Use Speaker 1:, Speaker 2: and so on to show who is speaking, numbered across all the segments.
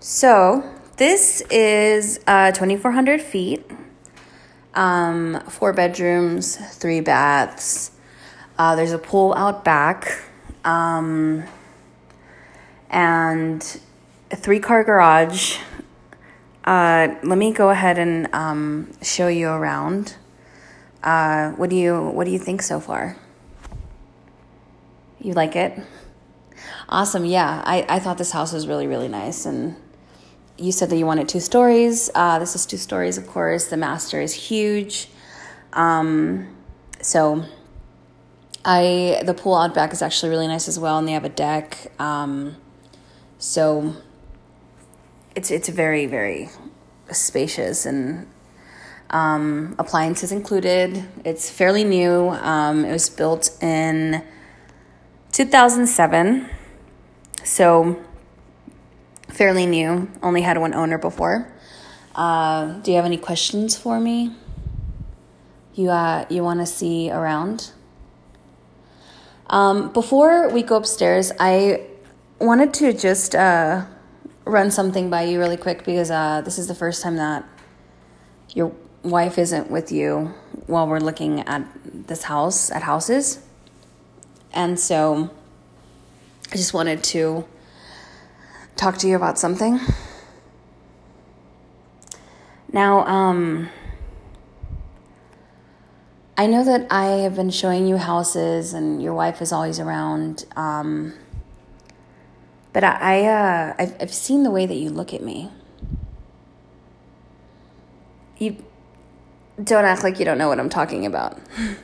Speaker 1: So this is 2,400 feet, 4 bedrooms, 3 baths. There's a pool out back, and a 3-car garage. Let me go ahead and show you around. What do you think so far? You like it? Awesome. Yeah, I thought this house was really, really nice. And you said that you wanted 2 stories. This is 2 stories, of course. The master is huge. So the pool out back is actually really nice as well, and they have a deck. So it's very, very spacious, and appliances included. It's fairly new. It was built in 2007, so fairly new. Only had 1 owner before. Do you have any questions for me? You want to see around? Before we go upstairs, I wanted to just run something by you really quick, because this is the first time that your wife isn't with you while we're looking at houses. And so I just wanted to talk to you about something. Now, I know that I have been showing you houses and your wife is always around, but I've seen the way that you look at me. You don't act like you don't know what I'm talking about.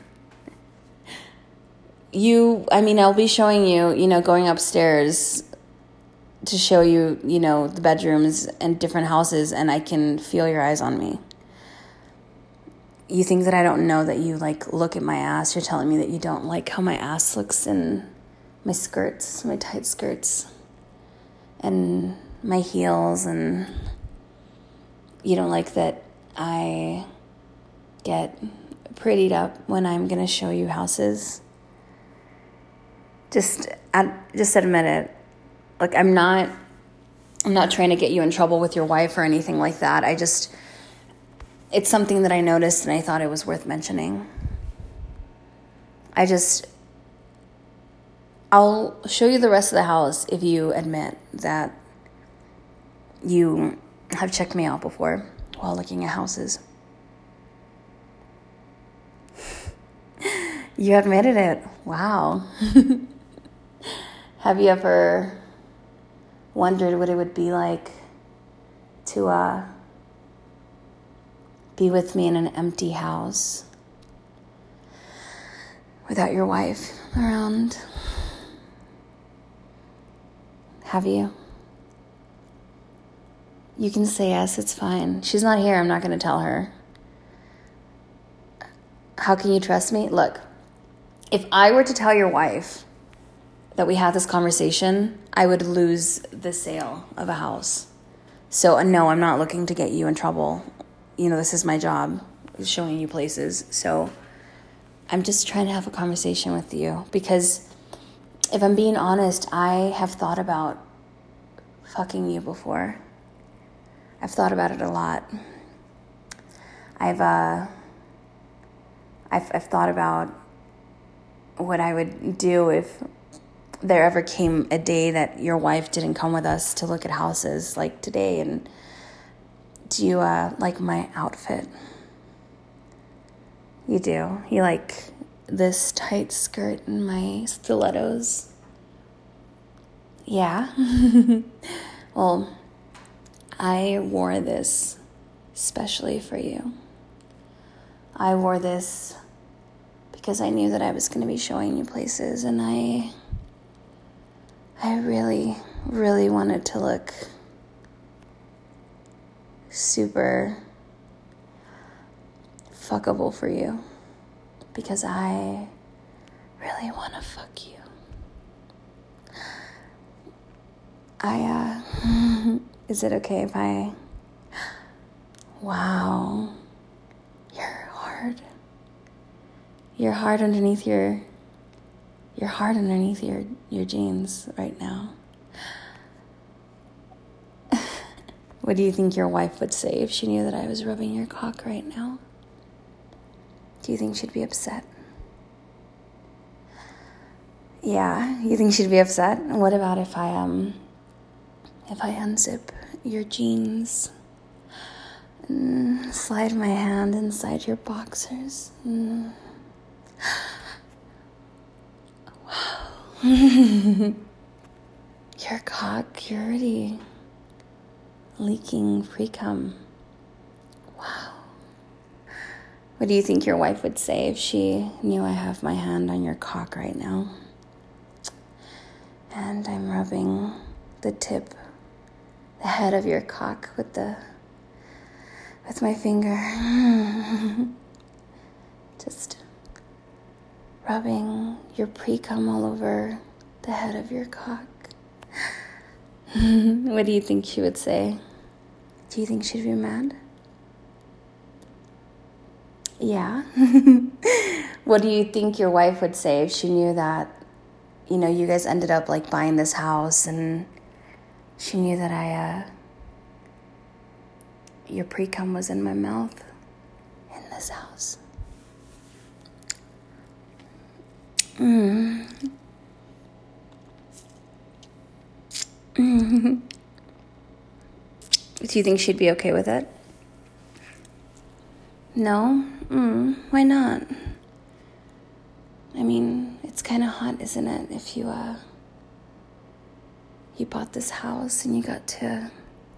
Speaker 1: I'll be showing you, going upstairs to show you, the bedrooms and different houses, and I can feel your eyes on me. You think that I don't know that you, look at my ass. You're telling me that you don't like how my ass looks in my skirts, my tight skirts, and my heels, and you don't like that I get prettied up when I'm going to show you houses. Just admit it. Look, I'm not trying to get you in trouble with your wife or anything like that. It's something that I noticed and I thought it was worth mentioning. I'll show you the rest of the house if you admit that you have checked me out before while looking at houses. You admitted it. Wow. Have you ever wondered what it would be like to be with me in an empty house without your wife around? Have you? You can say yes, it's fine. She's not here, I'm not going to tell her. How can you trust me? Look, if I were to tell your wife that we had this conversation, I would lose the sale of a house. So no, I'm not looking to get you in trouble. This is my job, showing you places. So I'm just trying to have a conversation with you, because if I'm being honest, I have thought about fucking you before. I've thought about it a lot. I've thought about what I would do if there ever came a day that your wife didn't come with us to look at houses like today. And do you like my outfit? You do? You like this tight skirt and my stilettos? Yeah? Well, I wore this especially for you. I wore this because I knew that I was going to be showing you places, and I really, really wanted to look super fuckable for you, because I really want to fuck you. Is it okay if I... Wow. You're hard. You're hard underneath your jeans right now. What do you think your wife would say if she knew that I was rubbing your cock right now? Do you think she'd be upset? Yeah, you think she'd be upset? What about if I unzip your jeans and slide my hand inside your boxers? Wow. Your cock, you're already leaking pre-cum. Wow. What do you think your wife would say if she knew I have my hand on your cock right now? And I'm rubbing the head of your cock with my finger. Just rubbing your pre-cum all over the head of your cock. What do you think she would say? Do you think she'd be mad? Yeah. What do you think your wife would say if she knew that, you guys ended up like buying this house and she knew that your pre-cum was in my mouth in this house? Do you think she'd be okay with it? No? Why not? I mean, it's kind of hot, isn't it? If you bought this house and you got to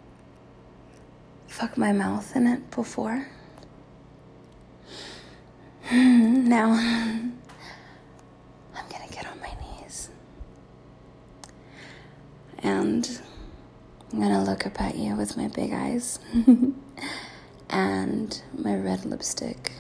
Speaker 1: fuck my mouth in it before. Now, I'm gonna get on my knees. And I'm gonna look up at you with my big eyes and my red lipstick.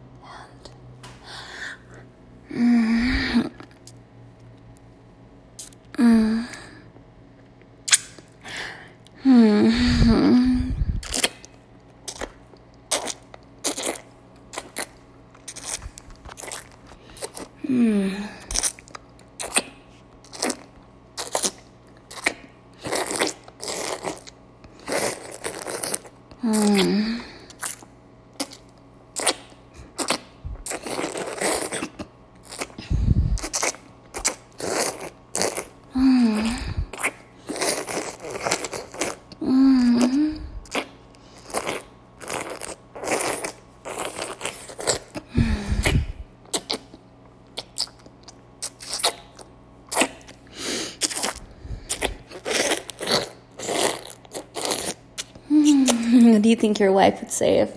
Speaker 1: What do you think your wife would say if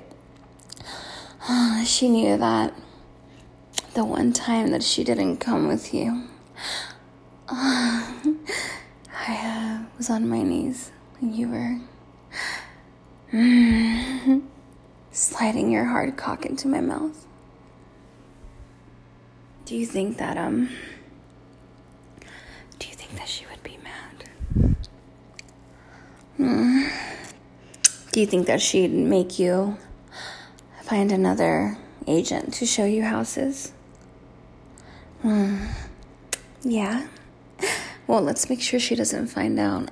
Speaker 1: she knew that the one time that she didn't come with you, I was on my knees and you were sliding your hard cock into my mouth? Do you think that she would be mad? Do you think that she'd make you find another agent to show you houses? Yeah? Well, let's make sure she doesn't find out.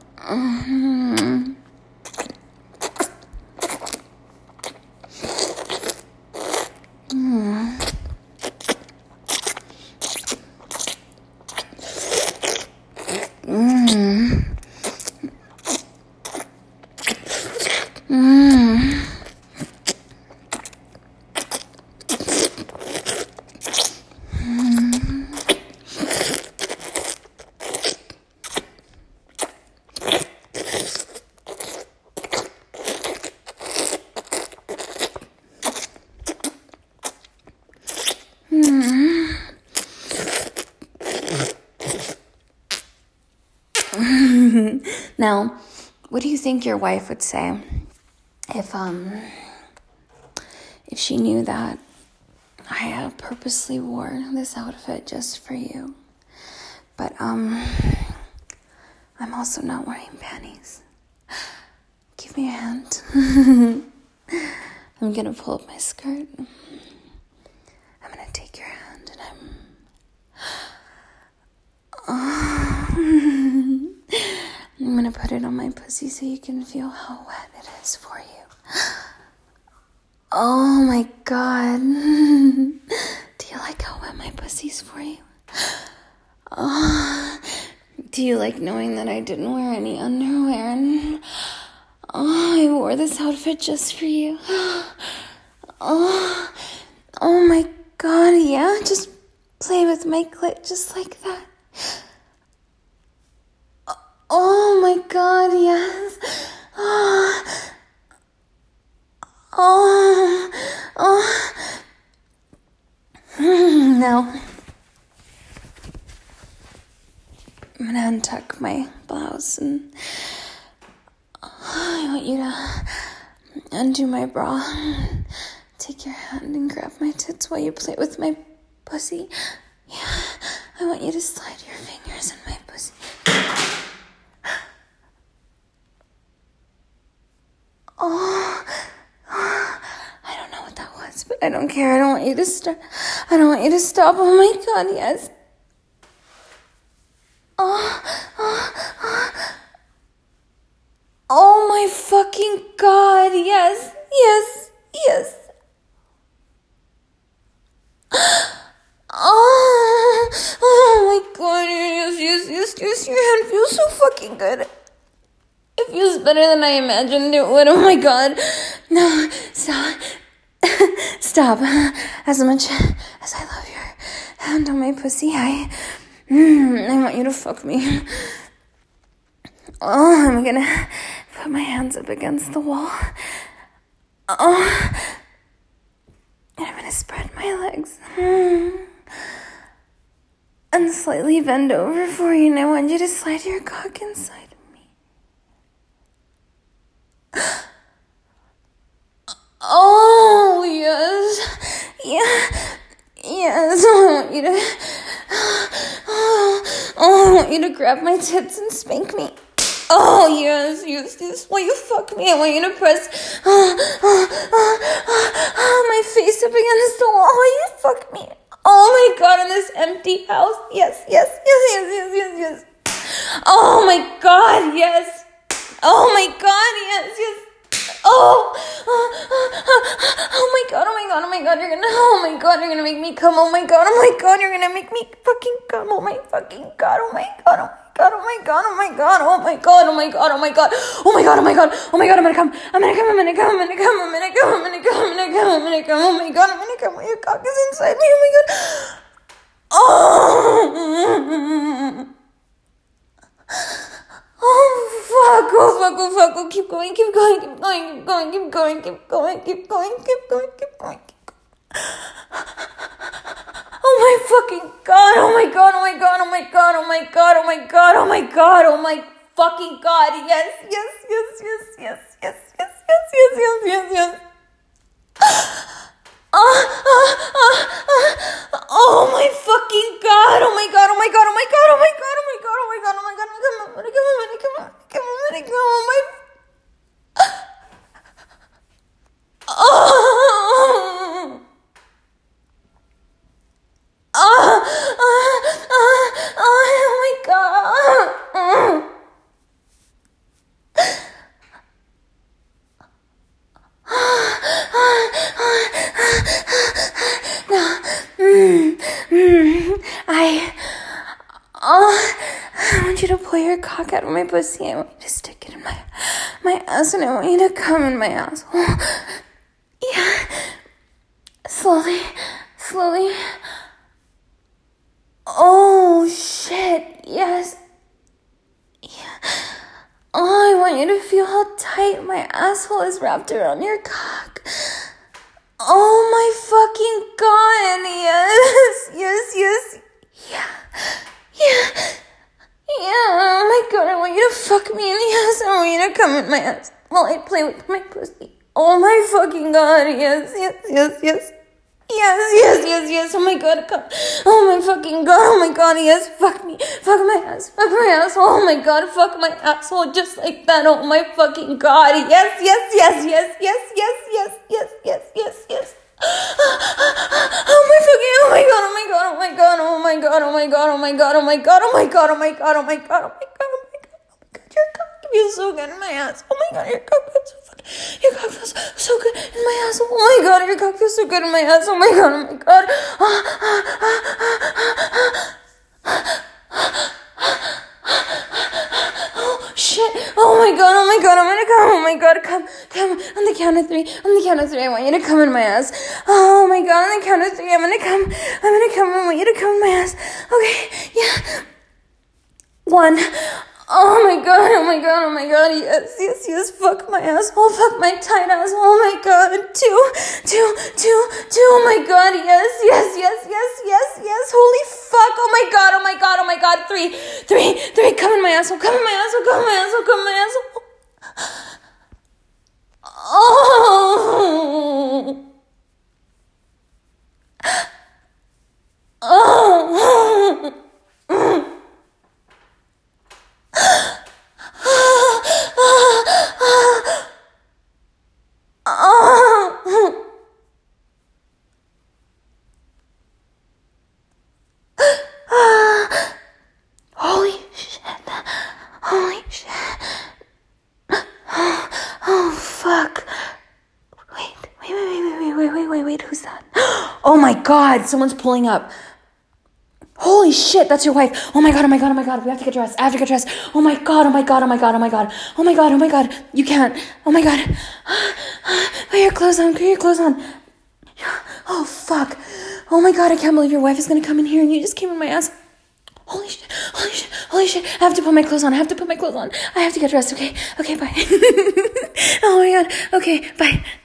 Speaker 1: Now, what do you think your wife would say if she knew that I purposely wore this outfit just for you, but I'm also not wearing panties? Give me a hand. I'm gonna pull up my skirt. I'm gonna take your hand and I'm gonna put it on my pussy so you can feel how wet it is for you. Oh my God. Do you like how wet my pussy's for you? Oh, do you like knowing that I didn't wear any underwear and I wore this outfit just for you? Oh my God, yeah, just play with my clit just like that. Oh my God, yes. Now, I'm gonna untuck my blouse and I want you to undo my bra. Take your hand and grab my tits while you play with my pussy. Yeah, I want you to slide your fingers in my pussy. I don't know what that was, but I don't care. I don't want you to stop. I don't want you to stop. Oh my God, yes. Oh my fucking God, yes. Oh my God, yes. Your hand feels so fucking good. It feels better than I imagined it would. Oh my God. No, stop. As much as I love your hand on my pussy, I want you to fuck me. Oh, I'm gonna put my hands up against the wall. Oh, and I'm gonna spread my legs. And slightly bend over for you, and I want you to slide your cock inside of me. Oh, yes. Yes, I want you to grab my tits and spank me. Oh, yes. While you fuck me, I want you to press my face up against the wall while you fuck me. Oh my God, in this empty house. Yes. Oh my God, yes. Oh my God, yes. Oh my God, you're gonna make me come. Oh my God, you're gonna make me fucking come. Oh my fucking God, oh my God, I'm gonna come. Your cock is inside me. Oh fuck. Oh, keep going. Oh my fucking God. Oh my fucking God. Yes. Oh my fucking God. Oh my God. I want you to pull your cock out of my pussy. I want you to stick it in my ass, and I want you to come in my asshole. Yeah. Slowly. Oh, shit. Yes. Yeah. Oh, I want you to feel how tight my asshole is wrapped around your cock. Oh my fucking God. Yes. Yeah. Oh my God, I want you to fuck me in the ass. I want you to come in my ass while I play with my pussy. Oh my fucking God. Yes. Oh my God, come. Oh my fucking God. Oh my God, yes. Fuck me. Fuck my ass. Fuck my asshole. Oh my God, fuck my asshole just like that. Oh my fucking God. Yes. feels so good in my ass. Oh my god, your cock feels so fucking, your cock feels so good in my ass. Oh my god, your cock feels so good in my ass. Oh my god, oh my god. Oh shit. Oh my god, oh my god, I'm gonna come. Oh my god, come. On the count of 3. On the count of 3, I want you to come in my ass. Oh my god, on the count of 3, I'm gonna come. I want you to come in my ass. Okay, yeah. 1. Oh my god, oh my god, oh my god, yes, fuck my asshole, fuck my tight ass, oh my god, 2, oh my god, yes, holy fuck, oh my god, 3, come in my asshole, come in my asshole, oh. Holy shit. Oh, fuck. Wait, who's that? Oh my god, someone's pulling up. Holy shit, that's your wife. Oh my god, we have to get dressed. I have to get dressed. Oh my god. You can't. Oh my god. Put your clothes on. Oh fuck. Oh my god, I can't believe your wife is gonna come in here and you just came in my ass. Holy shit. I have to put my clothes on. I have to get dressed, okay? Okay, bye. Oh my god. Okay, bye.